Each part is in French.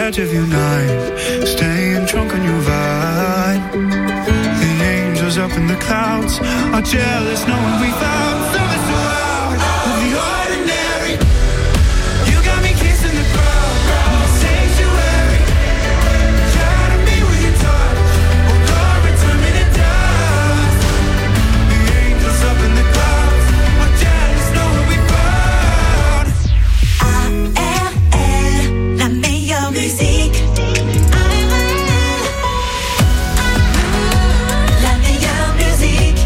edge of your knife, staying drunk on your vibe. The angels up in the clouds are jealous knowing we found something so out of the ordinary. You got me kissing the crowd, the sanctuary. Shatter me with your touch, oh Lord, return me to dust. The angels up in the clouds are jealous knowing we found ARL, la meilleure musique. La meilleure musique.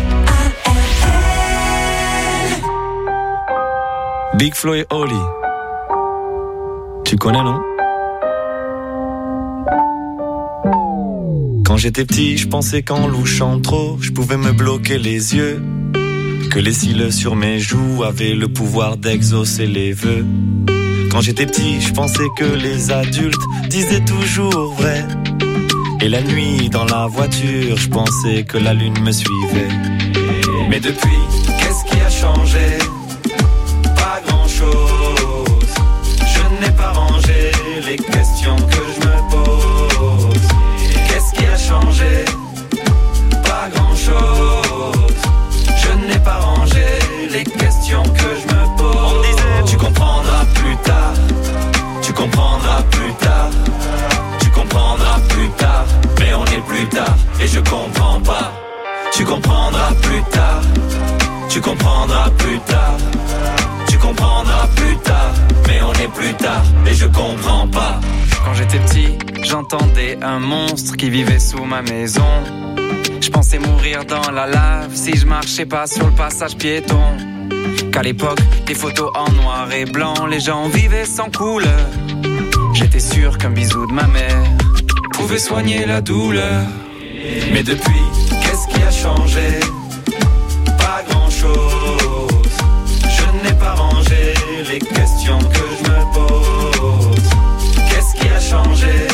ARL. Big Flo et Oli. Tu connais, non? Quand j'étais petit, je pensais qu'en louchant trop, je pouvais me bloquer les yeux. Que les cils sur mes joues avaient le pouvoir d'exaucer les vœux. Quand j'étais petit, je pensais que les adultes disaient toujours vrai. Et la nuit, dans la voiture, je pensais que la lune me suivait. Mais depuis, qu'est-ce qui a changé? Pas grand-chose. Je n'ai pas rangé les questions que je me pose. Qu'est-ce qui a changé? Pas grand-chose. Je n'ai pas rangé les questions que je me pose. On disait, tu comprendras plus tard. Tu comprendras plus tard. Tu comprendras plus tard. Mais on est plus tard et je comprends pas. Tu comprendras plus tard. Tu comprendras plus tard. Tu comprendras plus tard. Mais on est plus tard et je comprends pas. Quand j'étais petit, j'entendais un monstre qui vivait sous ma maison. Je pensais mourir dans la lave si je marchais pas sur le passage piéton. Qu'à l'époque, les photos en noir et blanc, les gens vivaient sans couleur. J'étais sûr qu'un bisou de ma mère pouvait soigner la douleur. Mais depuis, qu'est-ce qui a changé? Pas grand-chose. Je n'ai pas rangé les questions que je me pose. Qu'est-ce qui a changé?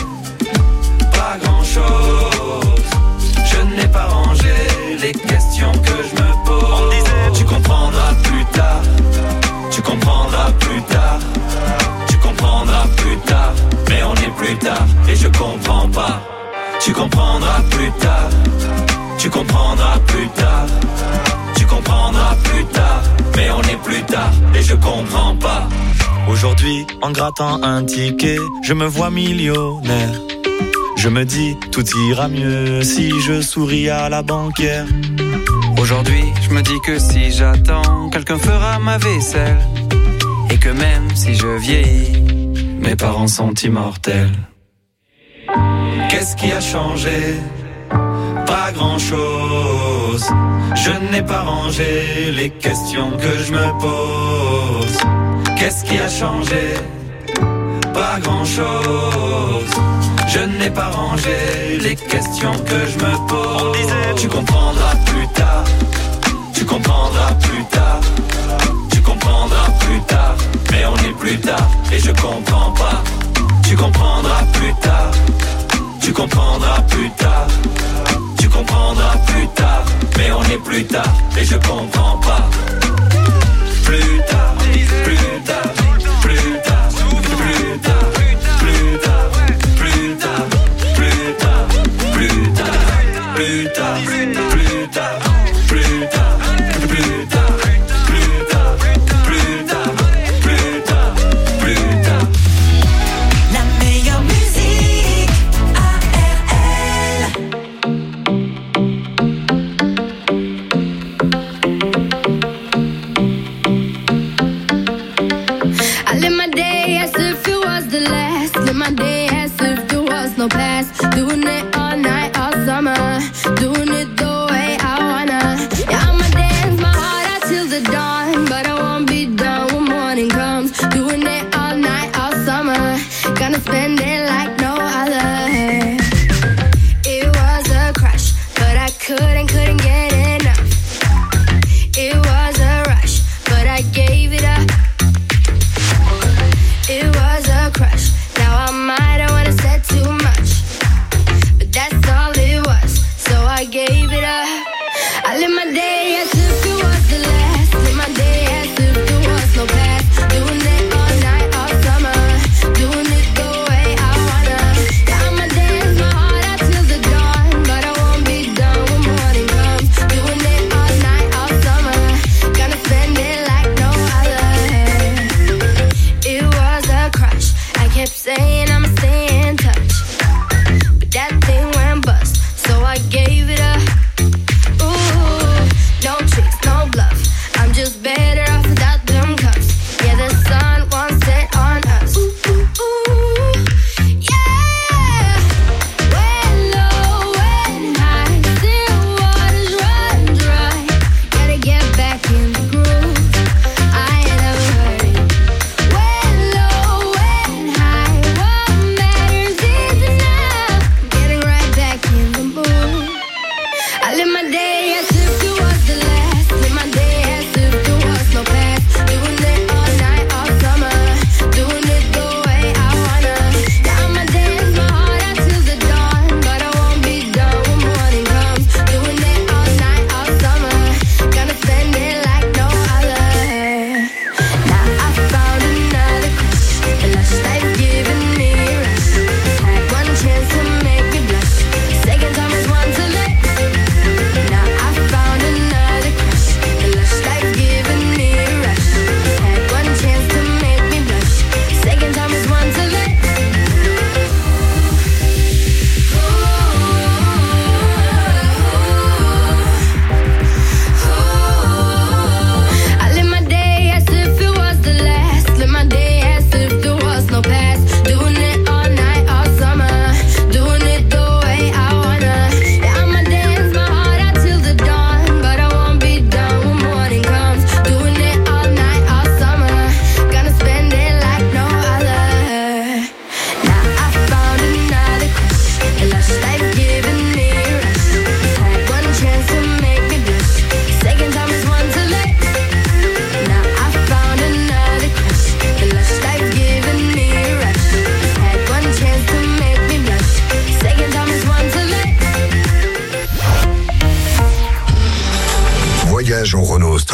Pas grand-chose. Je n'ai pas rangé les questions que je me pose. On disait, tu comprendras plus tard. Tu comprendras plus tard. Tu comprendras plus tard. Mais on est plus tard et je comprends pas. Tu comprendras plus tard. Tu comprendras plus tard. Tu comprendras plus tard. Mais on est plus tard et je comprends pas. Aujourd'hui, en grattant un ticket, je me vois millionnaire. Je me dis, tout ira mieux si je souris à la banquière. Aujourd'hui, je me dis que si j'attends, quelqu'un fera ma vaisselle. Et que même si je vieillis, mes parents sont immortels. Qu'est-ce qui a changé? Pas grand-chose. Je n'ai pas rangé les questions que je me pose. Qu'est-ce qui a changé? Pas grand-chose. Je n'ai pas rangé les questions que je me pose. On disait, tu comprendras plus tard. Tu comprendras plus tard. Tu comprendras plus tard. Mais on est plus tard et je comprends pas. Tu comprendras plus tard. Tu comprendras plus tard. Tu comprendras plus tard. Mais on est plus tard et je comprends pas. Plus tard, plus tard, plus tard, plus tard, plus tard, plus tard, plus tard, plus tard, plus tard, plus tard, plus tard, plus tard, plus tard, plus tard, plus tard, plus tard. La meilleure musique. ARL. I live my day as if it was the last. Live my day as if there was no past. Doing it all night, all summer. Doing it the way I wanna. Yeah, I'ma dance my heart out till the dawn. But I won't be done when morning comes. Doing it all night, all summer. Gonna spend it like no other. It was a crush, but I couldn't get enough. It was a rush, but I gave it up. It was a crush. Now I might have wanna said too much, but that's all it was. So I gave it up. I live my day as if it was the last. Live my day as if there was no past. Doing it all night, all summer. Doing it the way I wanna.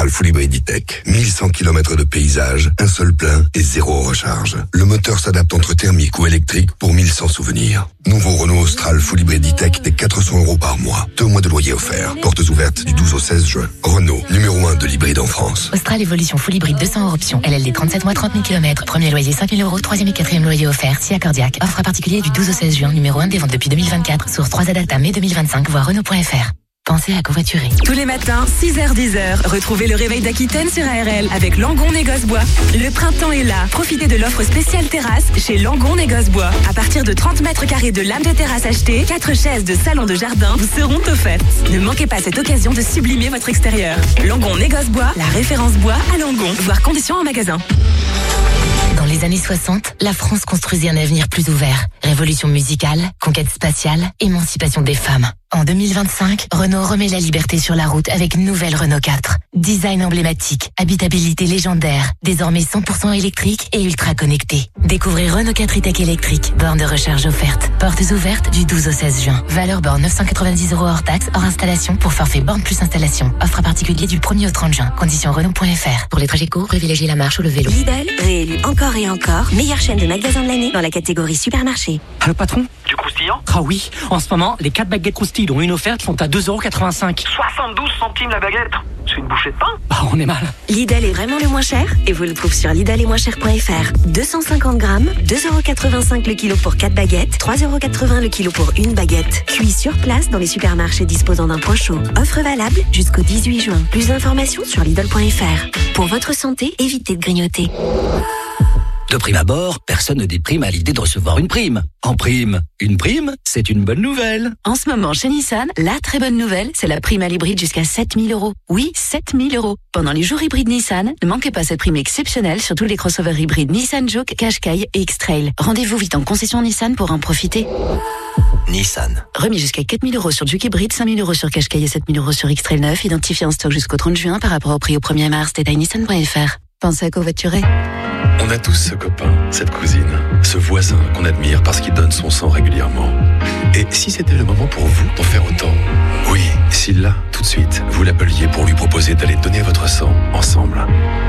Austral Full Hybrid E-Tech. 1100 km de paysage, un seul plein et zéro recharge. Le moteur s'adapte entre thermique ou électrique pour 1100 souvenirs. Nouveau Renault Austral Full Hybrid E-Tech des 400 € par mois. 2 mois de loyer offert. Portes ouvertes du 12 au 16 juin. Renault, numéro 1 de l'hybride en France. Austral Evolution Full Hybrid 200 € option. LLD 37 mois, 30 000 km. Premier loyer 5 000 €. Troisième et quatrième loyer offert. SIA Cardiac. Offre à particulier du 12 au 16 juin. Numéro 1 des ventes depuis 2024. Source 3 Adacta mai 2025. Voir Renault.fr. Pensez à covoiturer. Tous les matins, 6h-10h, retrouvez le réveil d'Aquitaine sur ARL avec Langon Négoce Bois. Le printemps est là. Profitez de l'offre spéciale terrasse chez Langon Négoce Bois. À partir de 30 mètres carrés de lame de terrasse achetée, 4 chaises de salon de jardin vous seront offertes. Ne manquez pas cette occasion de sublimer votre extérieur. Langon Négoce Bois, la référence bois à Langon. Voir conditions en magasin. Dans les années 60, la France construisait un avenir plus ouvert. Révolution musicale, conquête spatiale, émancipation des femmes. En 2025, Renault remet la liberté sur la route avec une nouvelle Renault 4. Design emblématique, habitabilité légendaire, désormais 100% électrique et ultra connecté. Découvrez Renault 4 E-Tech électrique, borne de recharge offerte. Portes ouvertes du 12 au 16 juin. Valeur borne 990 € hors taxe, hors installation pour forfait borne plus installation. Offre à particulier du 1er au 30 juin. Conditions Renault.fr. Pour les trajets courts, privilégiez la marche ou le vélo. Lidl, réélu encore et encore, meilleure chaîne de magasins de l'année dans la catégorie supermarché. Allô patron, du croustillant? Ah oui, en ce moment, les 4 baguettes croustilles dont une offerte sont à 2,85 €. 72 centimes la baguette. C'est une bouchée de pain. Bah on est mal. Lidl est vraiment le moins cher et vous le trouvez sur lidl-et-moins-cher.fr. 250 grammes, 2,85 € le kilo pour 4 baguettes, 3,80 € le kilo pour une baguette. Cuit sur place dans les supermarchés disposant d'un point chaud. Offre valable jusqu'au 18 juin. Plus d'informations sur lidl.fr. Pour votre santé, évitez de grignoter. De prime abord, personne ne déprime à l'idée de recevoir une prime. En prime, une prime, c'est une bonne nouvelle. En ce moment, chez Nissan, la très bonne nouvelle, c'est la prime à l'hybride jusqu'à 7 000 €. Oui, 7 000 €. Pendant les jours hybrides Nissan, ne manquez pas cette prime exceptionnelle sur tous les crossovers hybrides Nissan Juke, Qashqai et X-Trail. Rendez-vous vite en concession Nissan pour en profiter. Nissan. Remis jusqu'à 4 000 € sur Juke hybride, 5 000 € sur Qashqai et 7 000 € sur X-Trail 9, identifié en stock jusqu'au 30 juin par rapport au prix au 1er mars. Détail nissan.fr. Pensez à covoiturer. On a tous ce copain, cette cousine, ce voisin qu'on admire parce qu'il donne son sang régulièrement. Et si c'était le moment pour vous d'en faire autant? Oui, si là, tout de suite, vous l'appeliez pour lui proposer d'aller donner votre sang ensemble.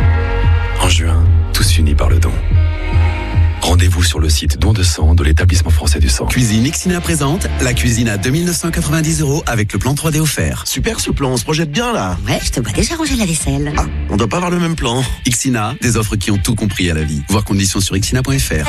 En juin, tous unis par le don. Rendez-vous sur le site Don de sang de l'établissement français du sang. Cuisine Ixina présente la cuisine à 2 990 € avec le plan 3D offert. Super ce plan, on se projette bien là. Ouais, je te vois déjà ranger la vaisselle. Ah, on doit pas avoir le même plan. Ixina, des offres qui ont tout compris à la vie. Voir conditions sur ixina.fr.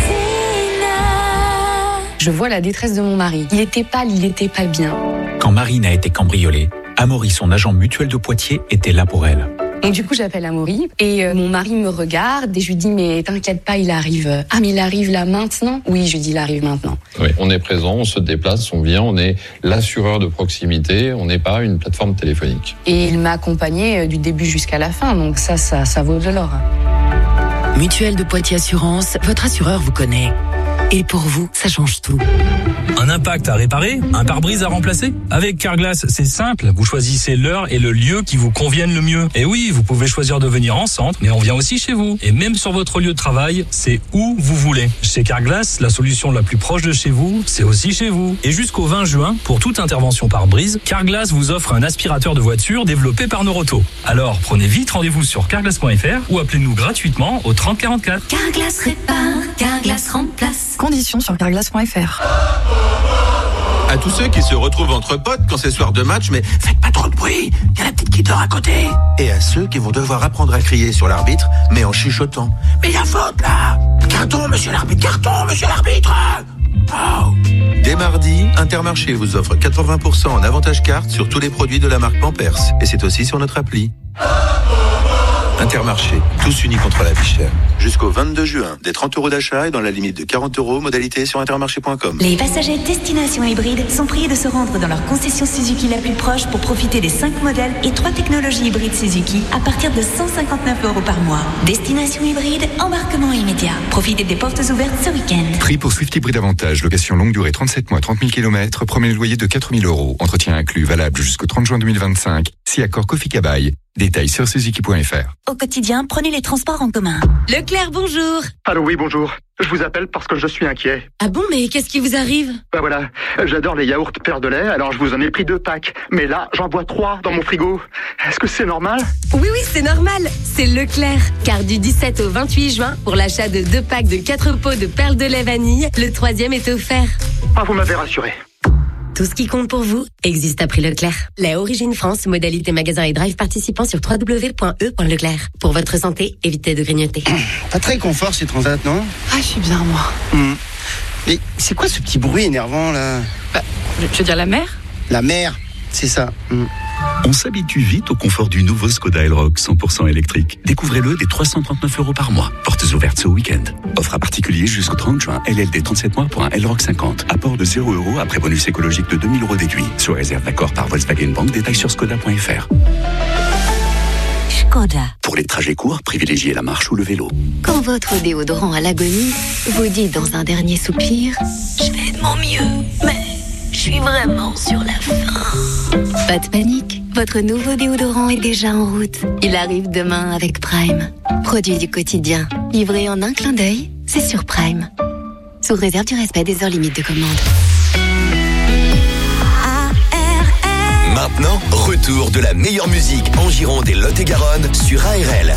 Je vois la détresse de mon mari. Il était pâle, il était pas bien. Quand Marine a été cambriolée, Amaury, son agent mutuel de Poitiers, était là pour elle. Donc du coup, j'appelle Amaury et mon mari me regarde et je lui dis mais t'inquiète pas, il arrive. Ah mais il arrive là maintenant? Oui, je lui dis il arrive maintenant. Oui, on est présent, on se déplace, on vient, on est l'assureur de proximité, on n'est pas une plateforme téléphonique. Et il m'a accompagné du début jusqu'à la fin, donc ça vaut de l'or. Mutuelle de Poitiers Assurance, votre assureur vous connaît. Et pour vous, ça change tout. Un impact à réparer? Un pare-brise à remplacer? Avec Carglass, c'est simple. Vous choisissez l'heure et le lieu qui vous conviennent le mieux. Et oui, vous pouvez choisir de venir en centre, mais on vient aussi chez vous. Et même sur votre lieu de travail, c'est où vous voulez. Chez Carglass, la solution la plus proche de chez vous, c'est aussi chez vous. Et jusqu'au 20 juin, pour toute intervention pare-brise, Carglass vous offre un aspirateur de voiture développé par Noroto. Alors, prenez vite rendez-vous sur carglass.fr ou appelez-nous gratuitement au 30 44. Carglass répare, Carglass remplace. Conditions sur carglass.fr. À tous ceux qui se retrouvent entre potes quand c'est soir de match, mais faites pas trop de bruit, y a la petite qui dort à côté. Et à ceux qui vont devoir apprendre à crier sur l'arbitre, mais en chuchotant. Mais y a faute là! Carton, monsieur l'arbitre, carton, monsieur l'arbitre! Oh. Dès mardi, Intermarché vous offre 80% en avantage carte sur tous les produits de la marque Pampers. Et c'est aussi sur notre appli. Intermarché, tous unis contre la vie chère. Jusqu'au 22 juin, des 30 € d'achat et dans la limite de 40 €, modalité sur intermarché.com. Les passagers destination hybride sont priés de se rendre dans leur concession Suzuki la plus proche pour profiter des 5 modèles et 3 technologies hybrides Suzuki à partir de 159 € par mois. Destination hybride, embarquement immédiat. Profitez des portes ouvertes ce week-end. Prix pour Swift Hybride Avantage, location longue durée 37 mois, 30 000 km, premier loyer de 4 000 €. Entretien inclus, valable jusqu'au 30 juin 2025. Si accord Kofi Kabaye. Détails sur Suzuki.fr. Au quotidien, prenez les transports en commun. Le Leclerc, bonjour. Allô, oui, bonjour. Je vous appelle parce que je suis inquiet. Ah bon, mais qu'est-ce qui vous arrive? Ben voilà, j'adore les yaourts Père de lait, alors je vous en ai pris 2 packs. Mais là, j'en bois 3 dans mon frigo. Est-ce que c'est normal? Oui, c'est normal. C'est Leclerc. Car du 17 au 28 juin, pour l'achat de 2 packs de 4 pots de perles de lait vanille, le 3e est offert. Ah, vous m'avez rassuré. Tout ce qui compte pour vous existe à prix Leclerc. Lait Origine France, modalité magasin et drive participant sur www.e.leclerc. Pour votre santé, évitez de grignoter. Pas très confort ces transats, non? Ah, je suis bien, moi. Mais c'est quoi ce petit bruit énervant, là? Je veux dire la mer? La mer, c'est ça. On s'habitue vite au confort du nouveau Skoda Elroq 100% électrique. Découvrez-le dès 339 € par mois. Portes ouvertes ce week-end. Offre à particulier jusqu'au 30 juin. LLD 37 mois pour un Elroq 50. Apport de 0 € après bonus écologique de 2000 € déduit. Sous réserve d'accord par Volkswagen Bank. Détails sur skoda.fr. Skoda. Pour les trajets courts, privilégiez la marche ou le vélo. Quand votre déodorant à l'agonie vous dit dans un dernier soupir, je fais de mon mieux, mais je suis vraiment sur la fin. Pas de panique, votre nouveau déodorant est déjà en route. Il arrive demain avec Prime. Produit du quotidien, livré en un clin d'œil, c'est sur Prime. Sous réserve du respect des heures limites de commande. Maintenant, retour de la meilleure musique en Gironde et Lot-et-Garonne sur ARL.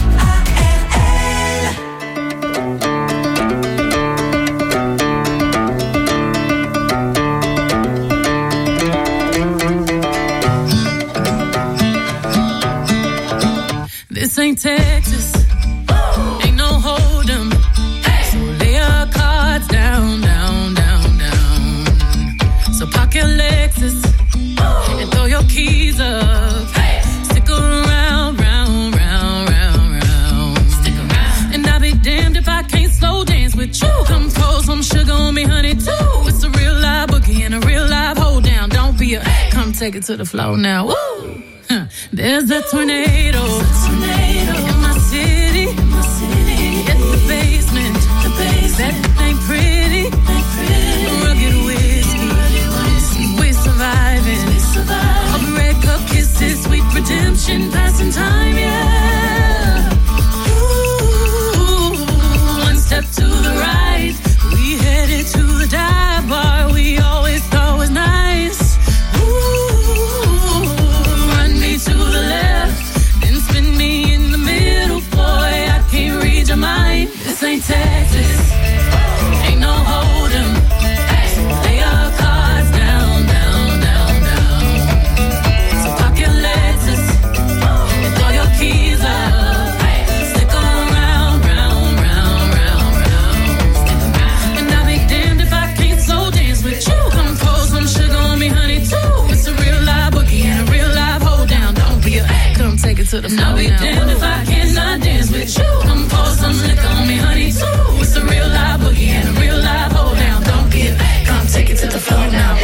This ain't Texas, ain't no hold 'em. So lay your cards down, down, down, down. So park your Lexus and throw your keys up. Stick around, round, round, round, round. Stick around. And I'll be damned if I can't slow dance with you. Come pour some sugar on me, honey, too. It's a real live boogie and a real live hold down. Don't be a, come take it to the floor now. Woo! There's a tornado in my city. At the basement, that ain't pretty. Rugged whiskey, we're surviving. All the red cup kisses, sweet redemption, passing time, yeah. Ooh, one step to the right, we headed to the dive bar we always thought was nice. To the left, then spin me in the middle, boy, I can't read your mind. This ain't Texas, ain't no hold 'em. Lay your cards down, down, down, down. So park your Lexus and throw your keys up. Stick around, round, round, round, round. And I'll be damned if I can't slow dance with you. Come pour some sugar on me, honey, too. It's a real live boogie and a real live hold down. Don't be a, come take it to the floor. I'll be damned if I cannot dance with you. Come pour some liquor on me, honey, too. It's a real live boogie and a real live hold down. Don't be a, come take it to the floor now.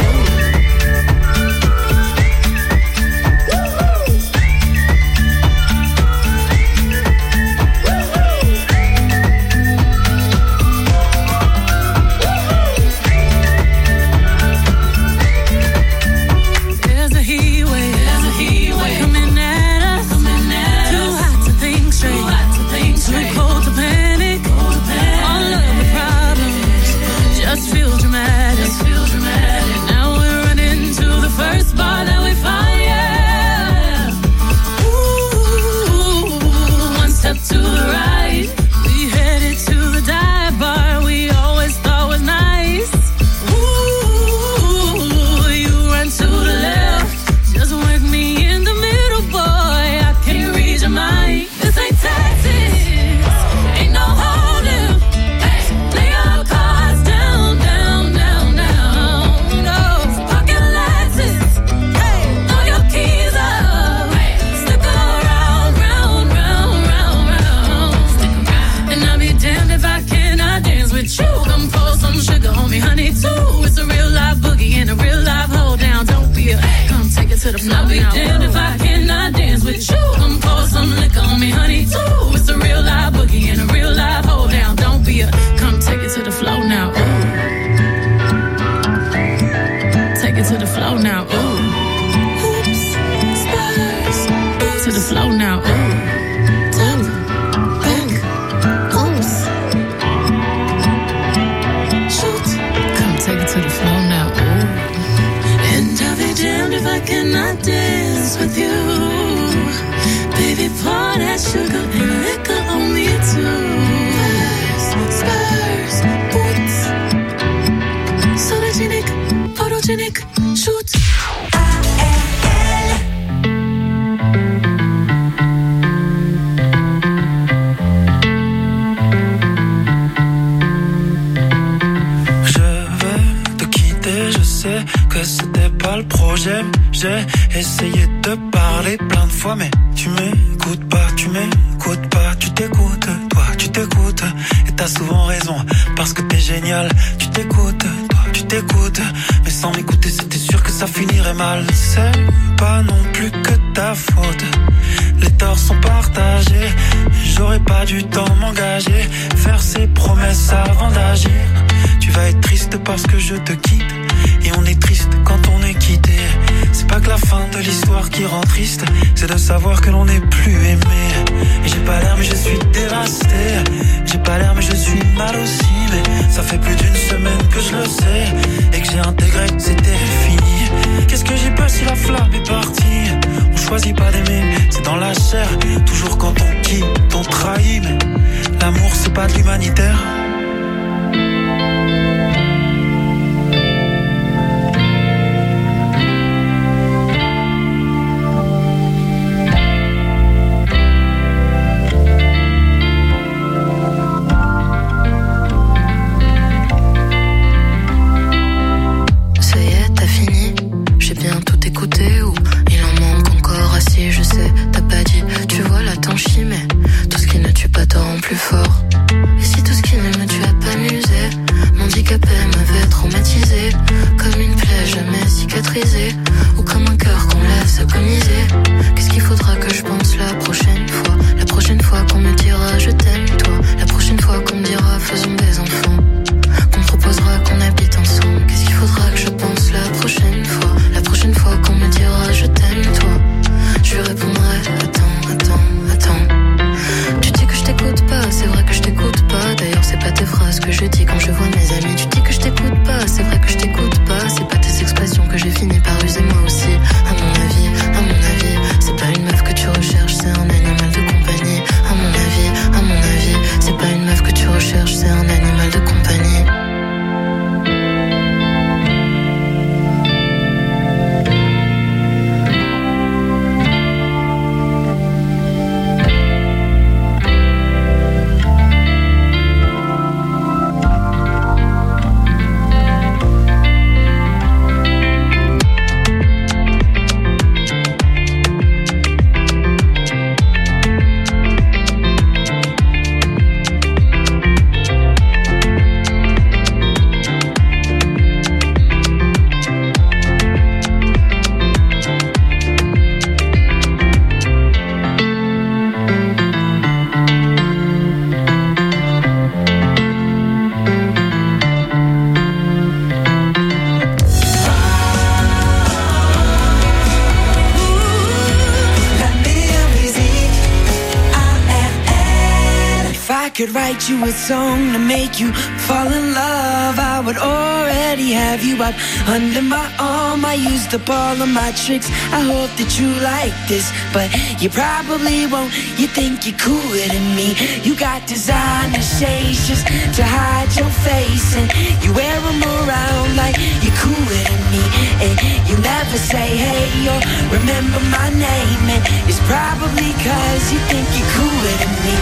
I'll be damned if I cannot dance with you. Come pour some liquor on me, honey, too. It's a real live boogie and a real live hold down. Don't be a, come take it to the floor now. Ooh. Take it to the floor now. Ooh. Oops, stars. To the floor now. Ooh. Back. Oops. wanna dance with you. Baby, pour that sugar and liquor on me too. Spurs, boots, sologenic, photogenic, shoot. Que c'était pas le projet. J'ai essayé de parler plein de fois, mais tu m'écoutes pas, tu m'écoutes pas. Tu t'écoutes, toi, tu t'écoutes. Et t'as souvent raison, parce que t'es génial. Tu t'écoutes, toi, tu t'écoutes. Mais sans m'écouter, c'était sûr que ça finirait mal. C'est pas non plus que ta faute. Les torts sont partagés. J'aurais pas dû tant m'engager. Faire ses promesses avant d'agir. Tu vas être triste parce que je te quitte. Et on est triste quand on est quitté. C'est pas que la fin de l'histoire qui rend triste, c'est de savoir que l'on n'est plus aimé. Et j'ai pas l'air mais je suis dévasté. J'ai pas l'air mais je suis mal aussi. Mais ça fait plus d'une semaine que je le sais. Et que j'ai intégré que c'était fini. Qu'est-ce que j'ai peur si la flamme est partie? On choisit pas d'aimer, c'est dans la chair. Toujours quand on quitte, on trahit. Mais l'amour c'est pas de l'humanitaire. Plus fort. Et si tout ce qui ne me tue a pas musé, mon handicapé m'avait traumatisé, comme une plaie jamais cicatrisée, ou comme un cœur qu'on laisse agoniser. Qu'est-ce qu'il faudra que je pense la prochaine fois? La prochaine fois qu'on me dira je t'aime toi, la prochaine fois qu'on me dira faisons des enfants, qu'on me proposera qu'on habite ensemble. Qu'est-ce qu'il faudra que je pense la prochaine fois? La prochaine fois qu'on me dira je t'aime toi, je lui répondrai attends. Tu dis que je t'écoute pas, c'est vrai que je t'écoute pas. D'ailleurs c'est pas tes phrases que je dis quand je vois mes amis. Tu dis que je t'écoute pas, c'est vrai que je t'écoute pas. C'est pas tes expressions que j'ai fini par user moi aussi. À mon avis, c'est pas une meuf que tu recherches, c'est un animal de compagnie. À mon avis, c'est pas une meuf que tu recherches, c'est un animal de compagnie. Could write you a song to make you fall in love. I would already have you up under my arm. I used up all of my tricks. I hope that you like this, but you probably won't. You think you're cooler than me. You got designer shades just to hide your face, and you wear them around like you're cooler than me. And you never say hey or remember my name, and it's probably 'cause you think you're cooler than me.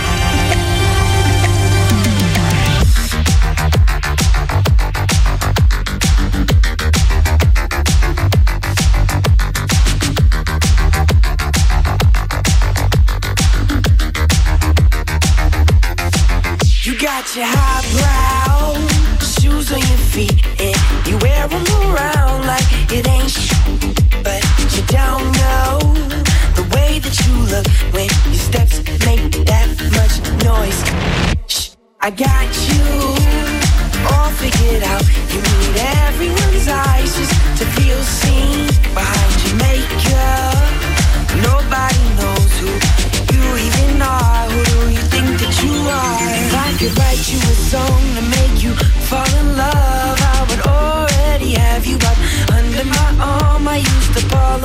Got your highbrow shoes on your feet, and you wear them around like it ain't but you don't know the way that you look when your steps make that much noise. Shh, I got you all figured out. You need everyone's eyes just to feel seen behind your makeup. Nobody knows who you even are. Who do you think that you are? If I could write you a song to make you fall in love, I would already have you up under my arm. I used up all of my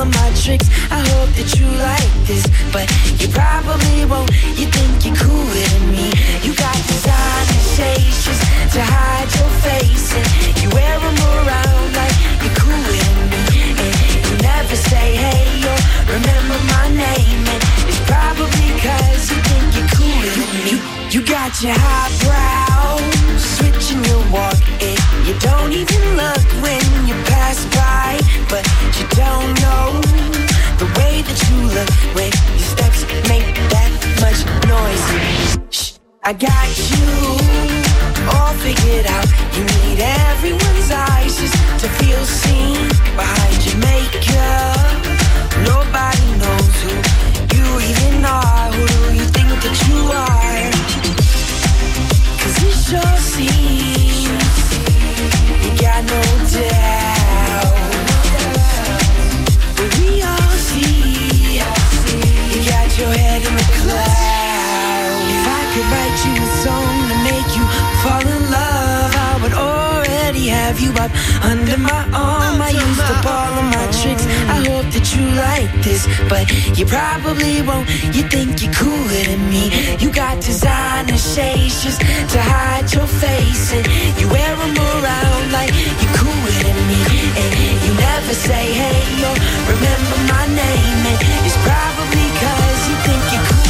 tricks. I hope that you like this, but you probably won't. You think you're cooler than me. You got designer shades just to hide your face, and you wear them around like you're cooler than me. And you never say hey or remember my name, and it's probably cause you think you're cooler than me. You got your highbrow, switching your walk, and you don't even look when you pass by, but you don't know the way that you look when your steps make that much noise. Shh, I got you all figured out. You need everyone's eyes just to feel seen behind your makeup. Nobody knows who you even are. Who do you think that you are? Cause it sure seems you got no doubt. But we all see you got your head in the clouds. If I could write you a song to make you fall in love, I would already have you up under my arm. I used up all of my tricks. I hope that you like this, but you probably won't. You think you're cooler than me. You got designer shades just to hide your face, and you wear them around like you're cooler than me. And you never say hey or remember my name, and it's probably cause you think you're cooler.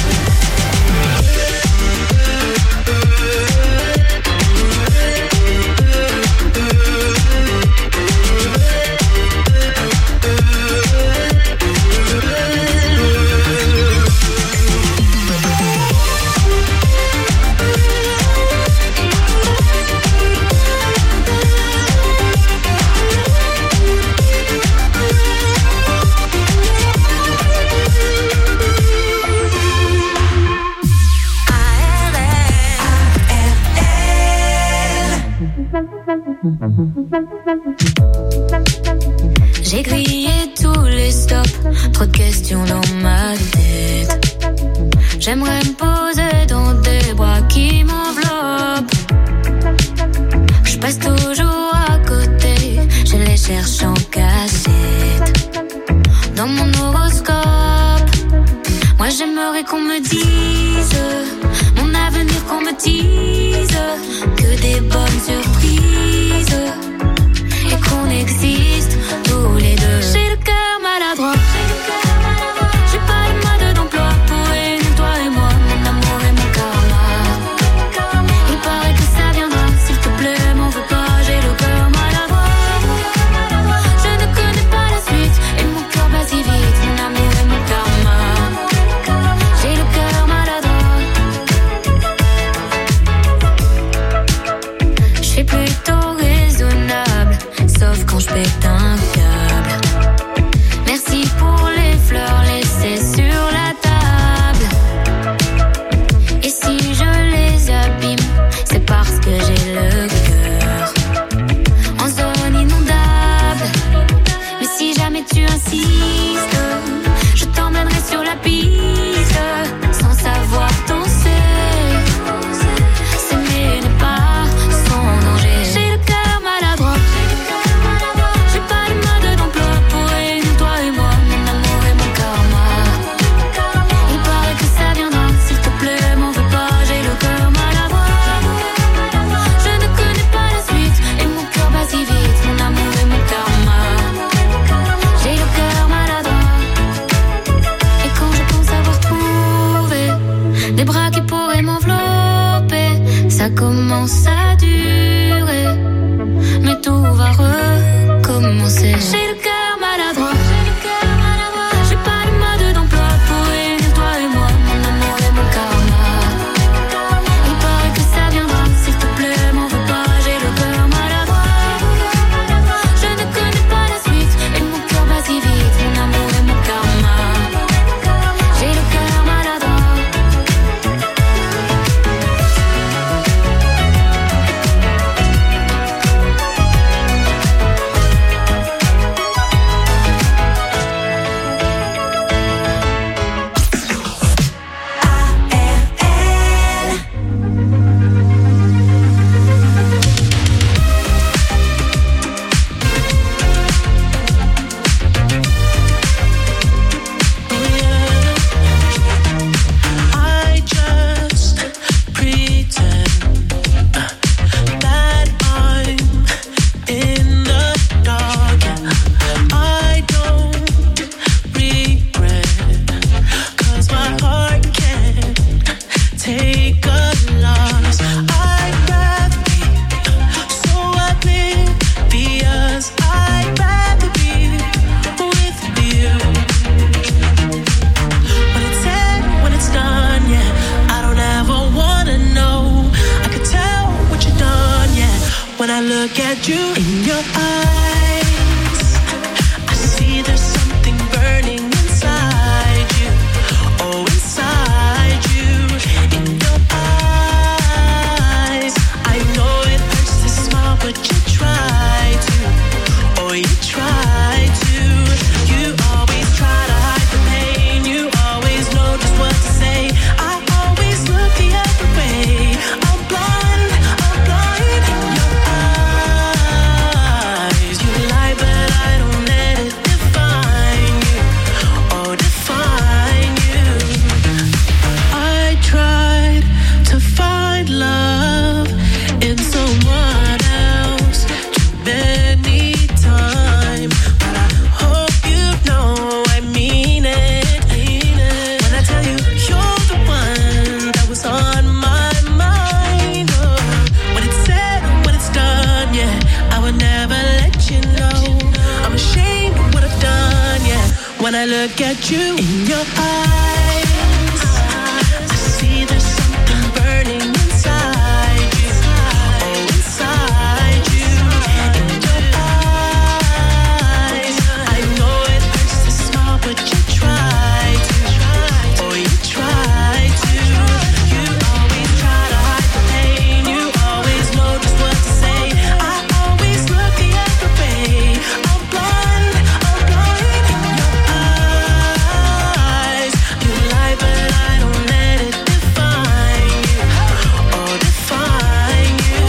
J'ai grillé tous les stops, trop de questions dans ma tête. J'aimerais me poser dans des bras qui m'enveloppent. Je passe toujours à côté, je les cherche en cachette. Dans mon horoscope, moi j'aimerais qu'on me dise mon avenir, qu'on me dise que des bonnes surprises et qu'on existe tous les deux. J'ai le cœur maladroit, j'ai pas le mode d'emploi pour réunir toi et moi, mon amour et mon karma. Il paraît que ça viendra, s'il te plaît, m'en veux pas, j'ai le cœur maladroit. Je ne connais pas la suite et mon cœur bat si vite, mon amour et mon karma. J'ai le cœur maladroit. Je suis plutôt raisonnable, sauf quand je pète un câble. Merci pour les fleurs laissées sur la table. Et si je les abîme, c'est parce que j'ai le cœur en zone inondable. Mais si jamais tu insistes, je t'emmènerai sur la piste sans savoir danser. S'aimer n'est pas sans danger. J'ai le cœur maladroit, j'ai pas le mode d'emploi pour réunir toi et moi, mon amour et mon karma. Il paraît que ça viendra, s'il te plaît, m'en veux pas, j'ai le cœur maladroit. Je ne connais pas la suite et mon cœur bat si vite, mon amour et mon karma. J'ai le cœur maladroit. Et quand je pense avoir trouvé des bras qui pourraient m'envelopper, ça commence à durer, mais tout va recommencer. J'ai le cœur maladroit, j'ai pas le mode d'emploi pour réunir toi et moi, mon amour et mon karma. Il paraît que ça viendra, s'il te plaît, m'en veux pas, j'ai le cœur maladroit. Je ne connais pas la suite et mon cœur bat si vite, mon amour et mon karma. J'ai le cœur maladroit. at you in your eyes, I see there's something burning inside you. Oh, inside you, in your eyes. I know it hurts to smile, but you try to. Oh, you try to. You always try to hide the pain. You always know just what to say. I always look the other way. I'm blind in your eyes. You lie, but I don't let it define you. Oh, define you. I tried to find love in someone else too many times, but I hope you know I mean it. When I tell you you're the one that was on my mind. Oh, when it's said and when it's done, yeah, I would never let you know. I'm ashamed of what I've done, yeah. When I look at you in your eyes, I see there's something burning inside you. Oh, inside you, in your eyes. I know it hurts to smile, but you try to. Oh, you try to. You always try to hide the pain. You always know just what to say. I always look the other way. I'm blind in your eyes. You lie, but I don't let it define you. Oh, define you.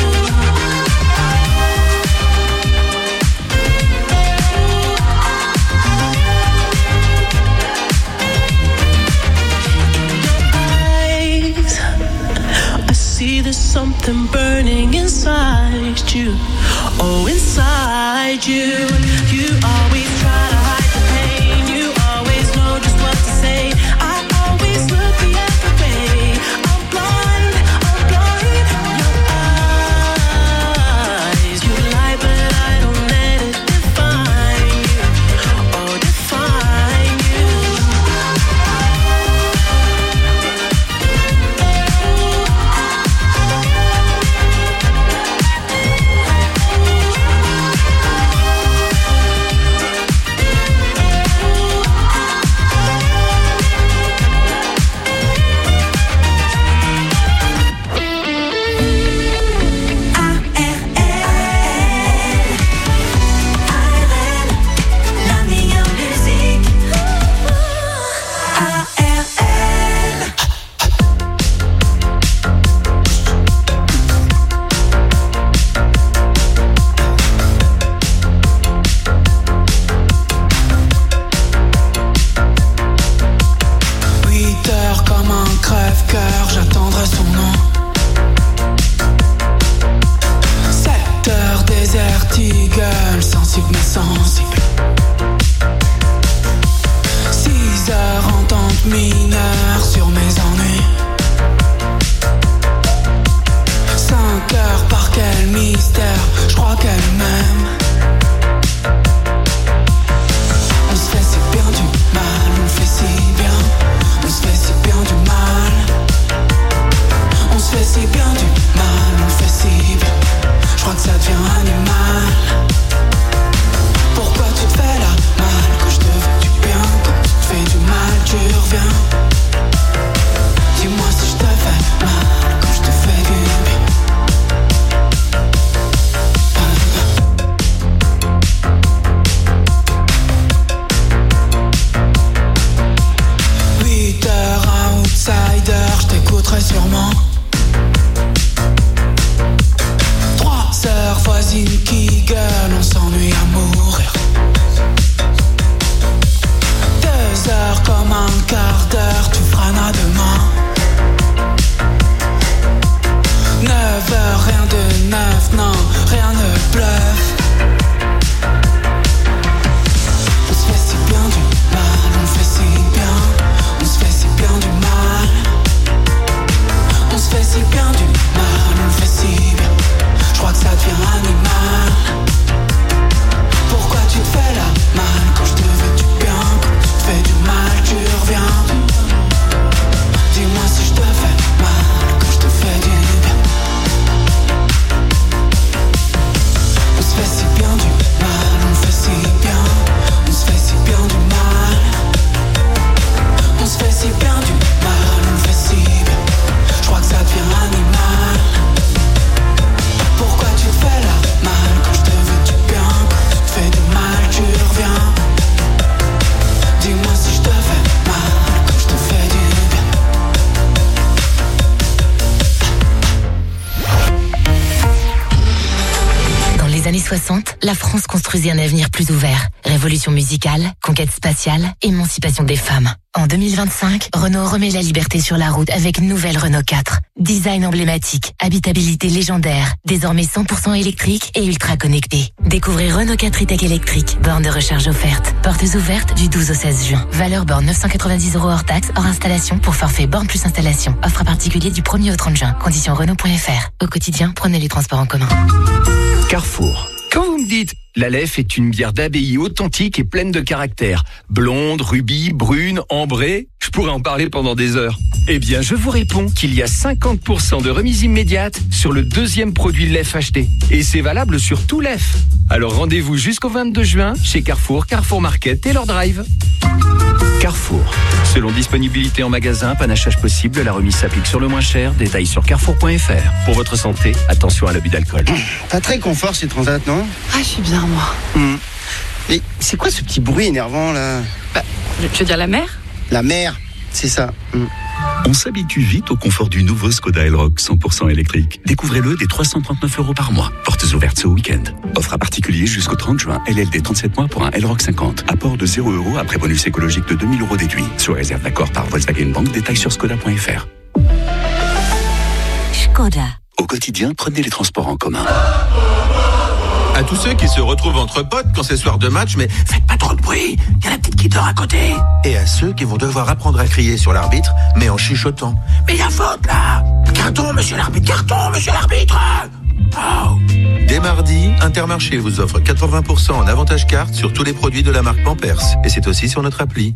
Eyes, I see there's something burning inside you. Oh, inside you. You always try to hide the pain. You always know just what to say. I always look the other way. I'm blind in your eyes. You lie, but I don't let it define you. Oh, define you. La meilleure musique. ARL. 8 heures comme un crève-cœur, j'attendrai son nom. 7 heures désert, eagle, sensible mais sensible. 6 heures entente mineure sur mes ennuis. 5 heures par quel mystère, je crois qu'elle m'aime. On se fait si bien du mal, on fait si bien. On se fait si bien du mal. On se fait si bien du mal, on fait si bien. Je crois que ça devient animal. Pourquoi tu te fais la mal quand je te fais du bien? Quand tu te fais du mal, tu reviens. Dis-moi si je te fais mal quand je te fais du bien. 8 heures outsider, je t'écouterai sûrement. 3 heures voisine qui gueule, on s'ennuie à mourir. 2 heures comme un quart d'heure, tu freines à demain. 9 heures, rien de neuf, non, rien ne bluffe. On se fait si bien du mal, on fait si bien. On se fait si bien du mal. On se fait si bien du mal, on fait si bien. Je crois que ça devient animal. Pourquoi tu 60, la France construisait un avenir plus ouvert. Révolution musicale, conquête spatiale, émancipation des femmes. En 2025, Renault remet la liberté sur la route avec nouvelle Renault 4. Design emblématique, habitabilité légendaire, désormais 100% électrique et ultra connecté. Découvrez Renault 4 e-Tech électrique, borne de recharge offerte. Portes ouvertes du 12 au 16 juin. Valeur borne 990 € hors taxe, hors installation pour forfait borne plus installation. Offre à particulier du 1er au 30 juin. Conditions Renault.fr. Au quotidien, prenez les transports en commun. Carrefour. Quand vous me dites la Leffe est une bière d'abbaye authentique et pleine de caractère, blonde, rubis, brune, ambrée, je pourrais en parler pendant des heures. Eh bien, je vous réponds qu'il y a 50% de remise immédiate sur le deuxième produit Leffe acheté. Et c'est valable sur tout Leffe. Alors rendez-vous jusqu'au 22 juin chez Carrefour, Carrefour Market et leur drive. Carrefour. Selon disponibilité en magasin, panachage possible, la remise s'applique sur le moins cher. Détails sur carrefour.fr. Pour votre santé, attention à l'abus d'alcool. Pas très confort ces transats, non? Ah, je suis bien, moi. Mais c'est quoi ce petit bruit énervant là? Tu veux dire la mer? La mer, c'est ça. On s'habitue vite au confort du nouveau Skoda Elroq 100% électrique. Découvrez-le dès 339 € par mois. Portes ouvertes ce week-end. Offre à particulier jusqu'au 30 juin. LLD 37 mois pour un Elroq 50. Apport de 0 € après bonus écologique de 2000 € déduit. Sous réserve d'accord par Volkswagen Bank. Détails sur skoda.fr. Skoda. Au quotidien, prenez les transports en commun. À tous ceux qui se retrouvent entre potes quand c'est soir de match, mais faites pas trop de bruit, il y a la petite qui dort à côté. Et à ceux qui vont devoir apprendre à crier sur l'arbitre, mais en chuchotant. Mais il y a faute là! Carton, monsieur l'arbitre! Carton, monsieur l'arbitre! Oh. Dès mardi, Intermarché vous offre 80% en avantage carte sur tous les produits de la marque Pampers. Et c'est aussi sur notre appli.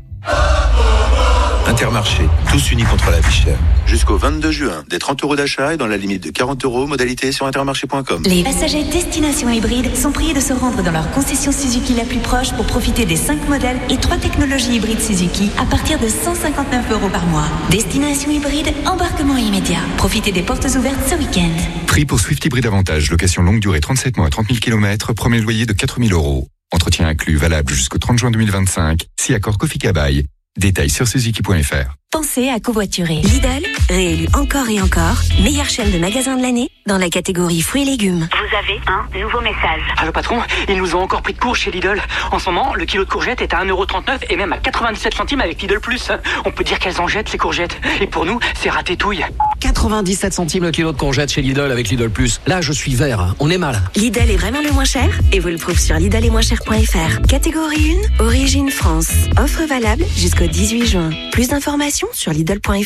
Intermarché, tous unis contre la vie chère. Jusqu'au 22 juin, des 30 € d'achat et dans la limite de 40 €, modalité sur intermarché.com. Les passagers destination hybride sont priés de se rendre dans leur concession Suzuki la plus proche pour profiter des 5 modèles et 3 technologies hybrides Suzuki à partir de 159 € par mois. Destination hybride, embarquement immédiat. Profitez des portes ouvertes ce week-end. Prix pour Swift Hybride Avantage, location longue durée 37 mois, 30 000 km, premier loyer de 4 000 €. Entretien inclus, valable jusqu'au 30 juin 2025. Si accord Kofi Kabaï. Détails sur suzuki.fr. Pensez à covoiturer. Lidl, réélu encore et encore, meilleure chaîne de magasins de l'année dans la catégorie fruits et légumes. Vous avez un nouveau message. Allô patron, ils nous ont encore pris de court chez Lidl. En ce moment, le kilo de courgettes est à 1,39 € et même à 97 centimes avec Lidl Plus. On peut dire qu'elles en jettent ces courgettes. Et pour nous, c'est ratétouille. 97 centimes le kilo de courgettes chez Lidl avec Lidl Plus. Là, je suis vert, hein. On est mal. Lidl est vraiment le moins cher et vous le prouve sur lidl-et-moins-cher.fr. Catégorie 1, origine France. Offre valable jusqu'au 18 juin. Plus d'informations sur lidl.fr.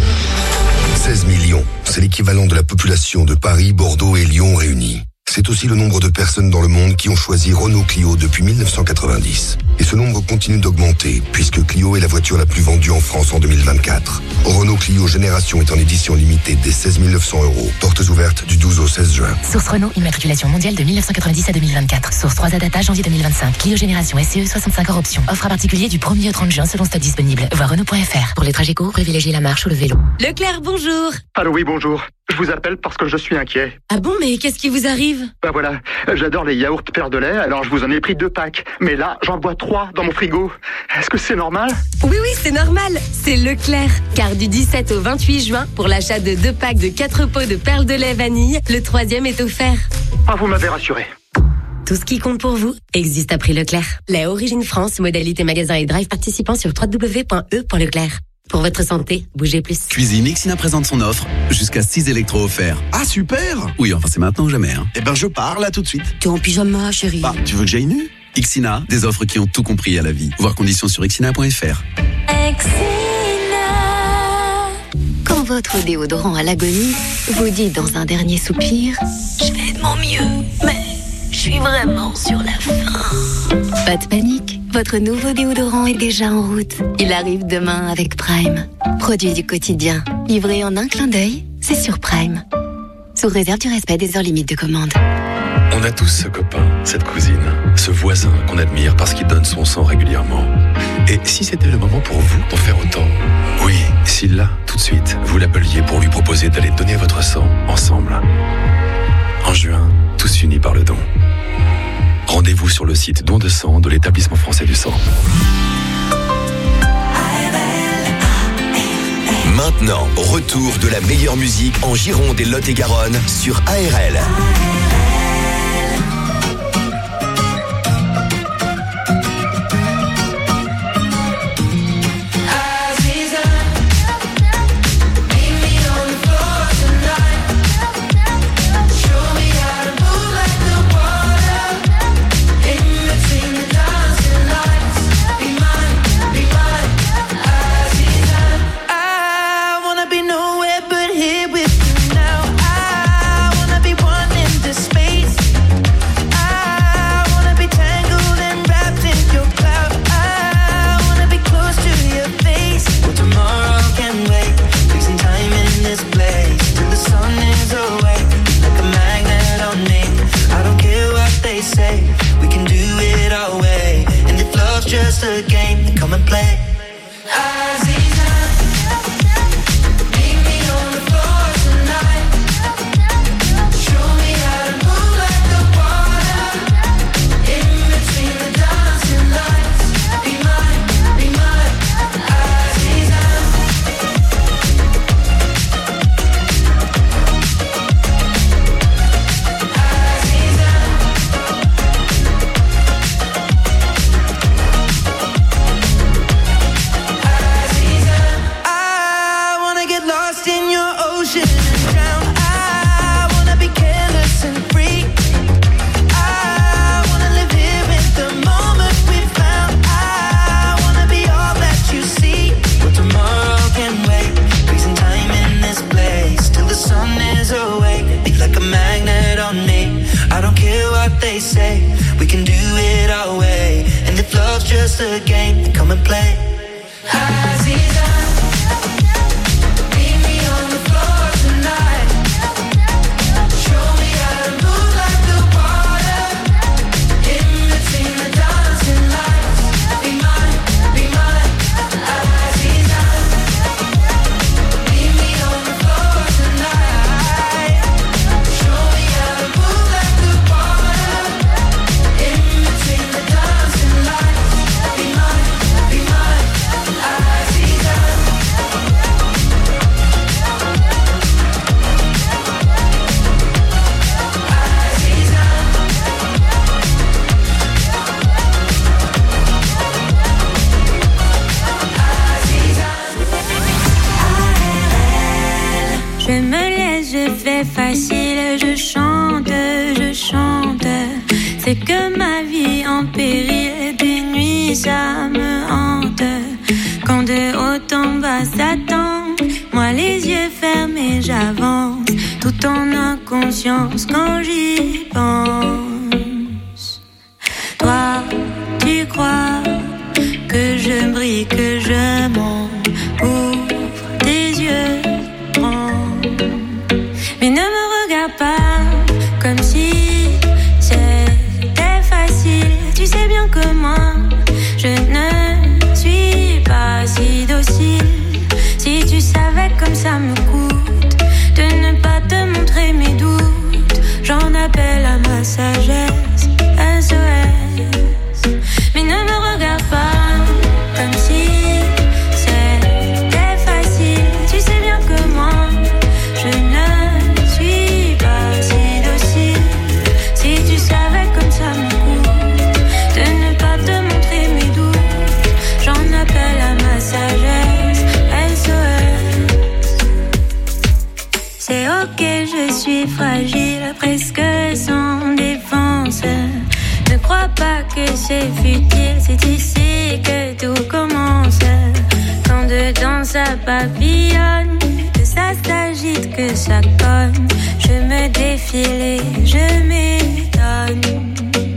16 millions, c'est l'équivalent de la population de Paris, Bordeaux et Lyon réunis. C'est aussi le nombre de personnes dans le monde qui ont choisi Renault Clio depuis 1990. Et ce nombre continue d'augmenter, puisque Clio est la voiture la plus vendue en France en 2024. Renault Clio Génération est en édition limitée dès 16 900 €. Portes ouvertes du 12 au 16 juin. Source Renault, immatriculation mondiale de 1990 à 2024. Source 3A Data, janvier 2025. Clio Génération SCE 65 hors option. Offre à particulier du 1er au 30 juin selon stock disponible. Voir Renault.fr. Pour les trajets courts, privilégiez la marche ou le vélo. Leclerc, bonjour. Allô, oui, bonjour. Je vous appelle parce que je suis inquiet. Ah bon, mais qu'est-ce qui vous arrive? Bah voilà, j'adore les yaourts Père de lait, alors je vous en ai pris 2 packs. Mais là, j'en bois 3 dans mon frigo. Est-ce que c'est normal? Oui, c'est normal. C'est Leclerc. Car du 17 au 28 juin, pour l'achat de 2 packs de 4 pots de perles de lait vanille, le 3e est offert. Ah, vous m'avez rassuré. Tout ce qui compte pour vous existe à prix Leclerc. Lait Origine France, modalité magasin et drive participant sur www.e.leclerc. Pour votre santé, bougez plus. Cuisine, Ixina présente son offre. Jusqu'à 6 électros offerts. Ah, super! Oui, enfin, c'est maintenant ou jamais, hein. Eh ben, je pars là tout de suite. T'es en pyjama, chérie. Bah, tu veux que j'aille nu? Ixina, des offres qui ont tout compris à la vie. Voir conditions sur ixina.fr. Quand votre déodorant à l'agonie vous dit dans un dernier soupir « Je fais de mon mieux, mais je suis vraiment sur la fin ». Pas de panique, votre nouveau déodorant est déjà en route. Il arrive demain avec Prime. Produit du quotidien, livré en un clin d'œil, c'est sur Prime. Sous réserve du respect des heures limites de commande. On a tous ce copain, cette cousine, ce voisin qu'on admire parce qu'il donne son sang régulièrement. Et si c'était le moment pour vous d'en faire autant? Oui, si là, tout de suite, vous l'appeliez pour lui proposer d'aller donner votre sang ensemble. En juin, tous unis par le don. Rendez-vous sur le site don de sang de l'Établissement français du sang. Maintenant, retour de la meilleure musique en Gironde et Lot-et-Garonne sur ARL. just a game. Come and play. Aziza, meet me on the floor tonight. Show me how to move like the water. In between the dancing lights. Be mine, Aziza. They say we can do it our way, and if love's just a game, then come and play. Aziza, meet me on the floor tonight. Show me how to move like the water. In between the dancing lights. Be mine, Aziza. Meet me on the floor tonight. Show me how to move like the water. In between the dancing lights. Be mine, Aziza. Je me laisse, je fais facile, je chante. C'est que ma vie en péril, des nuits ça me hante. Quand de haut en bas s'attend, moi les yeux fermés j'avance, tout en inconscience quand j'y pense. Toi, tu crois que je brille, que je monte, ouvre tes yeux. Mais ne me regarde pas comme si c'était facile. Tu sais bien que moi, je ne suis pas si docile. Si tu savais comme ça me coûte de ne pas te montrer mes doutes, j'en appelle à ma sagesse, SOS. Mais ne me regarde pas comme si c'était facile. Tu sais bien que moi, je ne suis pas si docile. Si tu savais comme ça me coûte de ne pas te montrer mes doutes, j'en appelle à ma sagesse, SOS. C'est ok, je suis fragile, presque sans défense. Ne crois pas que c'est futile, c'est ici que tout commence. Quand dedans ça papillonne, que ça s'agite, que ça cogne, je me défile et je m'étonne.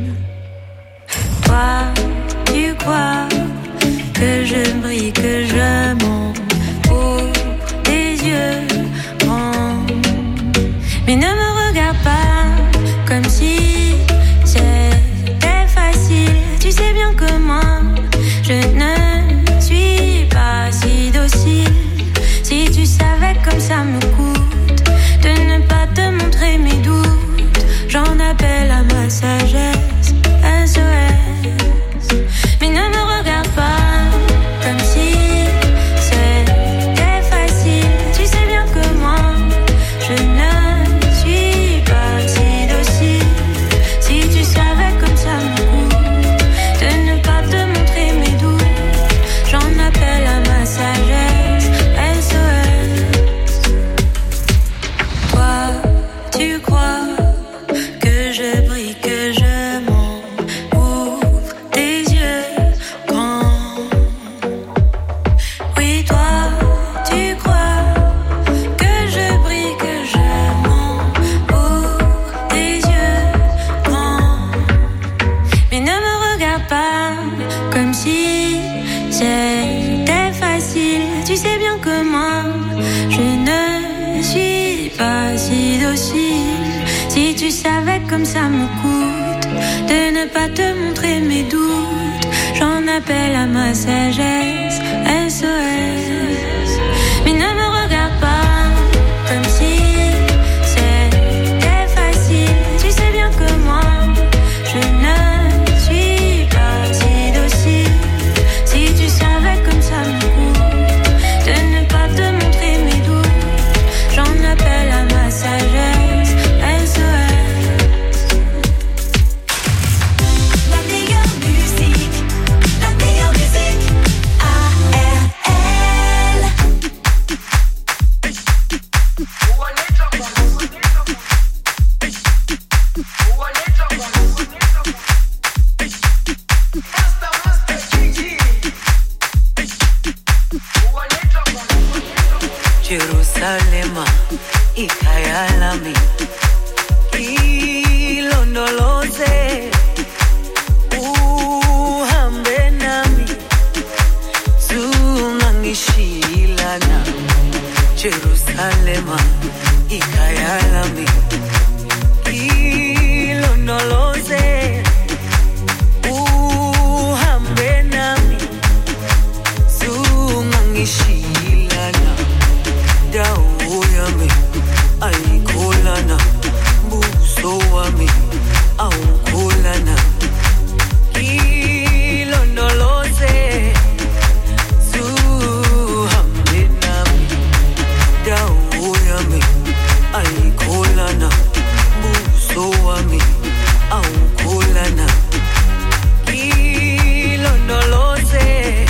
Toi, tu crois que je brille, que je monte, ouvre tes yeux grands. Mais ne me regarde pas comme si c'était facile. Tu sais bien que moi, je ne suis pas si docile. Si tu savais comme ça me coûte de ne pas te montrer mes doutes, j'en appelle à ma sagesse, SOS. Mais ne me regarde pas comme si c'était facile. Tu sais bien que moi, je ne suis pas si docile. Si tu savais comme ça me coûte de ne pas te montrer mes doutes, j'en appelle à ma sagesse, SOS. Toi, tu crois que je brille, que je monte, ouvre tes yeux grands. Oui, toi, tu crois que je brille, que je monte, ouvre tes yeux grands. Mais ne me regarde pas comme si c'était facile. Tu sais bien que moi, je ne suis pas si docile. Si tu savais comme ça me coûte de ne pas te montrer mes doutes, J'en appelle à ma sagesse, SOS. Mais ne me regarde pas comme si c'était facile. Tu sais bien que moi, je ne suis pas si docile. Si tu savais comme ça me coûte de ne pas te montrer mes doutes, j'en appelle à ma sagesse, SOS. Jerusalema ikhaya lami ilondoloze uhambe nami zungangishilana Jerusalema ikhaya lami ilondoloze uhambe nami zungangishilana dawo yami ayikholana buso wami awukholana ilondoloze zuhambe nami dawo yami ayikholana buso wami awukholana ilondoloze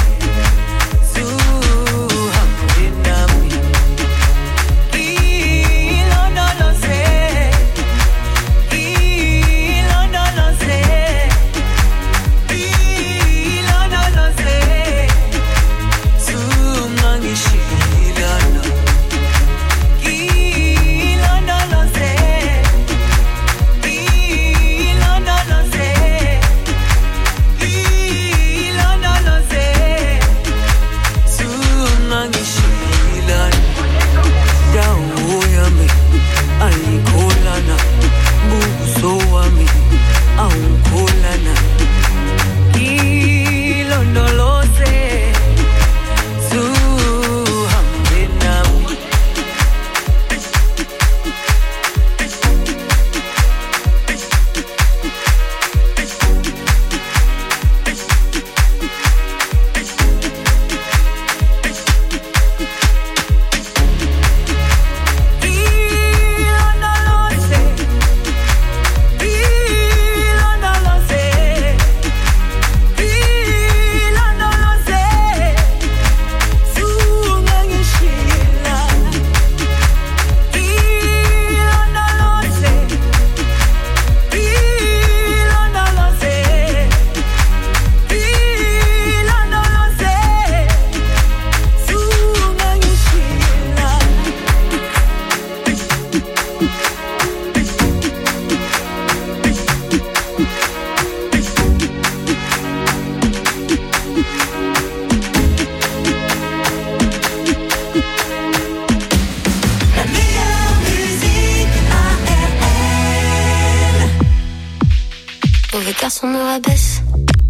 Garçon me rabaisse,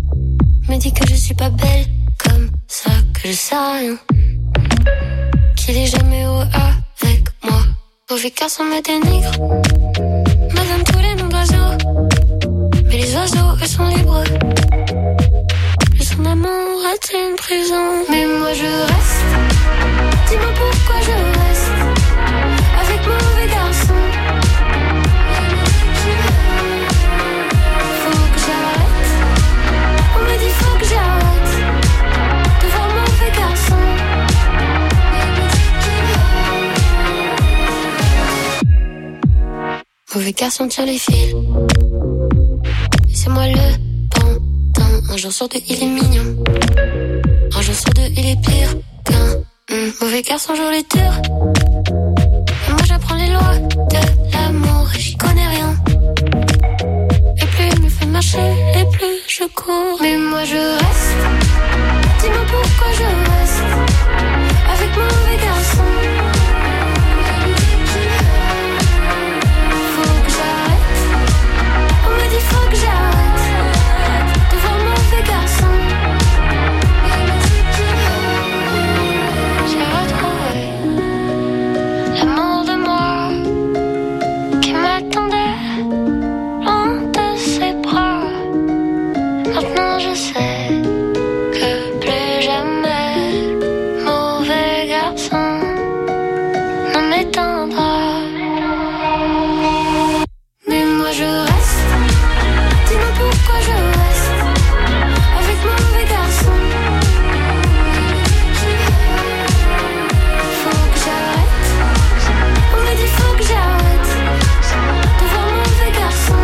me dit que je suis pas belle comme ça, que je sais rien, qu'il est jamais heureux avec moi. Mauvais garçon me dénigre, me donne tous les noms d'oiseaux, mais les oiseaux eux sont libres. Et son amour est une prison, mais moi je reste. Dis-moi pourquoi je reste avec mauvais garçon. Mauvais garçon tire les fils, et c'est moi le pantin. Un jour sur deux il est mignon, un jour sur deux il est pire qu'un mauvais garçon joue les tours. Et moi j'apprends les lois de l'amour et j'y connais rien. Et plus il me fait marcher, et plus je cours. Mais moi je reste, dis-moi pourquoi je reste avec mauvais garçon. Faut que j'arrête de voir mauvais garçon. Maintenant je sais que plus jamais mauvais garçon ne m'éteindra. Mais moi je reste. Dis-moi pourquoi je reste avec mauvais garçon. Faut que j'arrête. On me dit faut que j'arrête de voir mauvais garçon.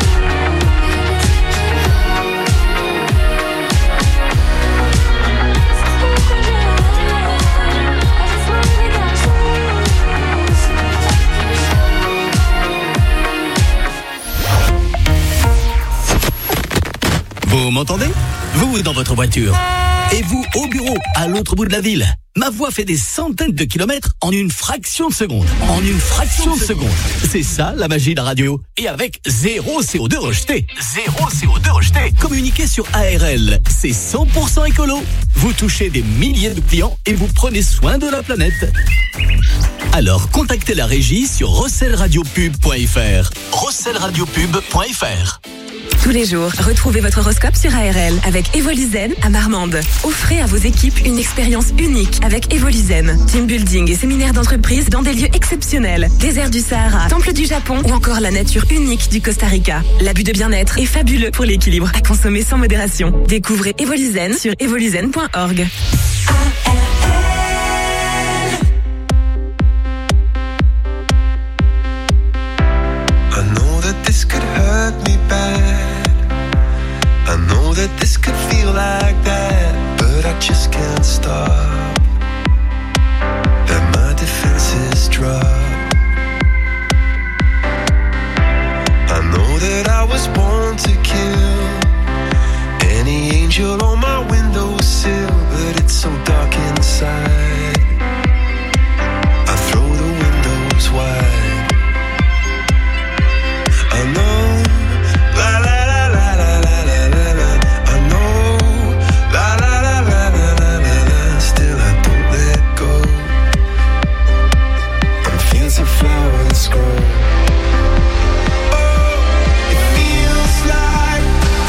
Vous m'entendez? Vous dans votre voiture. Et vous au bureau, à l'autre bout de la ville. Ma voix fait des centaines de kilomètres en une fraction de seconde. En une fraction de seconde. C'est ça la magie de la radio. Et avec zéro CO2 rejeté. Zéro CO2 rejeté. Communiquez sur ARL. C'est 100% écolo. Vous touchez des milliers de clients et vous prenez soin de la planète. Alors contactez la régie sur rosselradiopub.fr. rosselradiopub.fr. Tous les jours, retrouvez votre horoscope sur ARL avec Evoluzen à Marmande. Offrez à vos équipes une expérience unique avec Evoluzen. Team building et séminaires d'entreprise dans des lieux exceptionnels. Désert du Sahara, temple du Japon ou encore la nature unique du Costa Rica. L'abus de bien-être est fabuleux pour l'équilibre. À consommer sans modération. Découvrez Evoluzen sur evoluzen.org. I know that this could hurt me bad. I know that this could feel like that, but I just can't stop. That my defenses drop. I know that I was born to kill any angel on my windowsill, but it's so dark inside. I throw the windows wide. I know, la la la la la la la la la. I know, la la la la la la la la. Still I don't let go. I'm fields of flowers grow. Oh, it feels like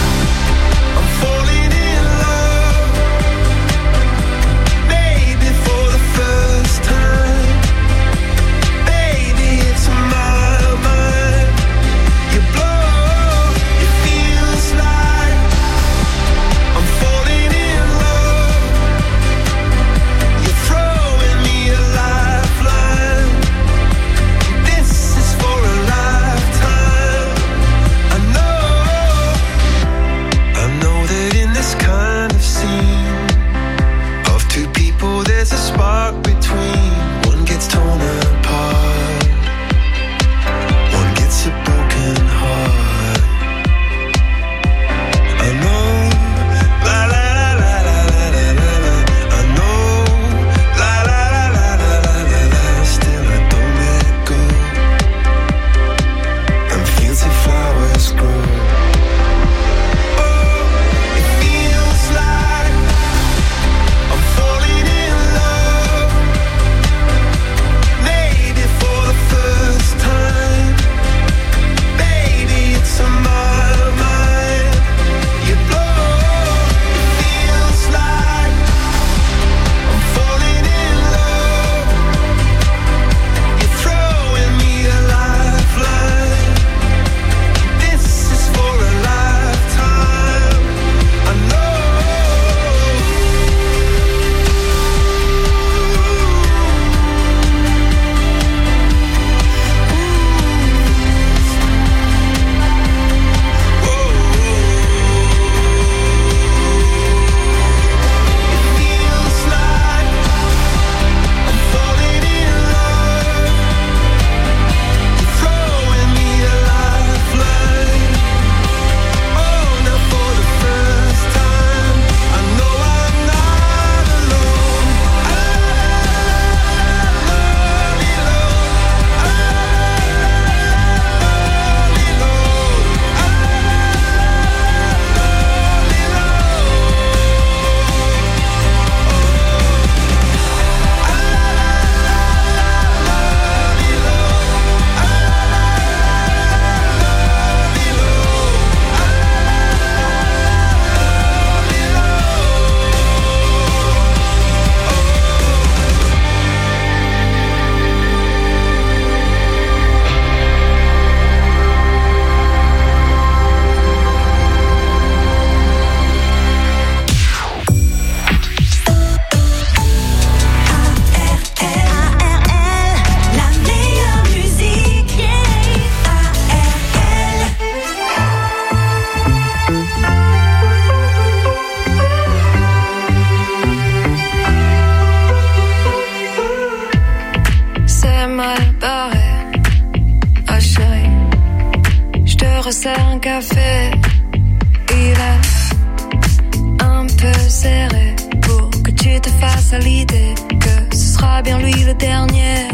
à l'idée que ce sera bien lui le dernier.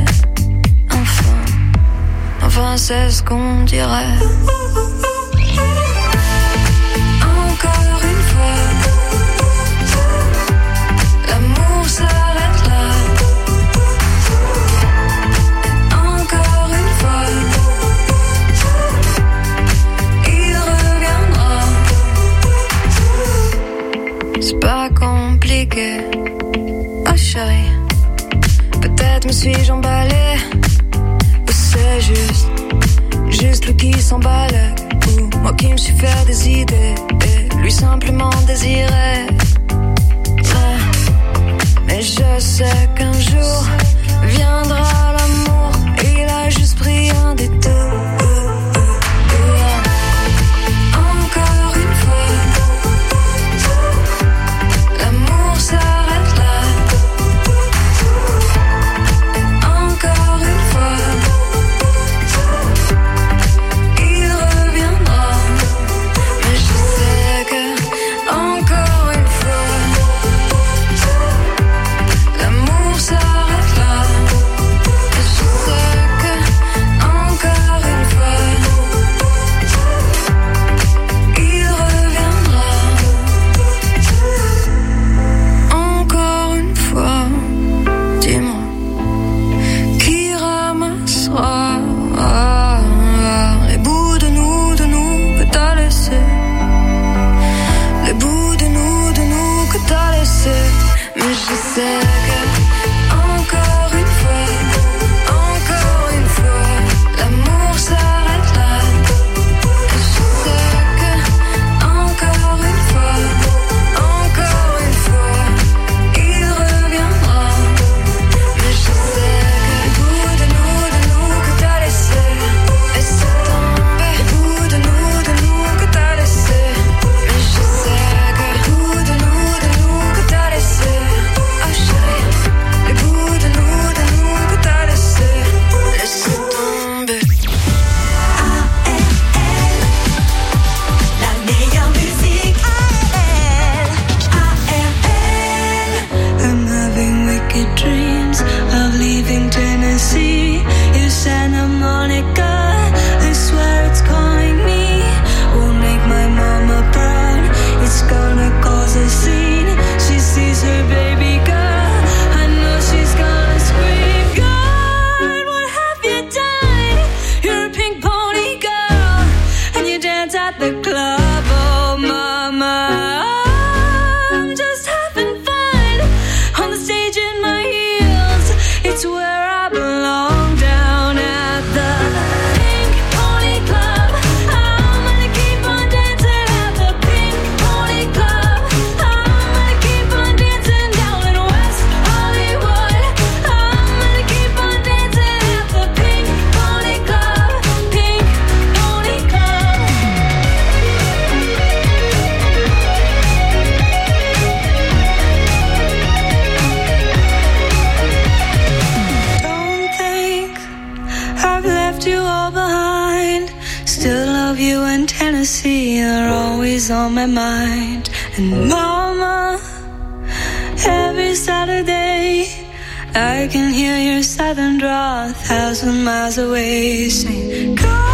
Enfin c'est ce qu'on dirait. Encore une fois, l'amour s'arrête là. Encore une fois, il reviendra. C'est pas compliqué, oh chérie. Peut-être me suis-je emballée, ou c'est juste lui qui s'emballe, ou moi qui me suis fait des idées et lui simplement désirait. Mais je sais qu'un jour viendra l'amour, il a juste pris un détour. Encore une fois, l'amour s'arrête là. Encore une fois, il reviendra. Mais je sais que encore une fois, l'amour s'arrête là. Et je sais que encore une fois, il reviendra. Encore une fois, dis-moi, qui ramassera les bouts de nous que t'as laissés, les bouts de nous que t'as laissés. Mais je sais que encore une fois, l'amour s'arrête là. Et je sais que encore une fois, il reviendra. Mais je sais que les bouts de nous que t'as laissés, laisse tomber. Les bouts de nous que t'as laissés. Mais je sais que les bouts de nous que t'as laissés, oh chérie, les bouts de nous que t'as laissés, laisse tomber. La meilleure musique, I'm having wicked dreams of leaving Tennessee. You Santa Monica, I swear it's calling me. Won't make my mama proud, it's gonna cause a scene. She sees her baby girl, I know she's gonna scream. God, what have you done? You're a pink pony girl, and you dance at the club. Oh mama, I'm just having fun on the stage in my heels. It's where I belong, down at the Pink Pony Club. I'm gonna keep on dancing at the Pink Pony Club. I'm gonna keep on dancing down in West Hollywood. I'm gonna keep on dancing at the Pink Pony Club. Pink Pony Club. Don't think I've left you all behind. Still love you, and Tennessee are always on my mind. And mama, every Saturday I can hear your southern draw 1,000 miles away, saying, God,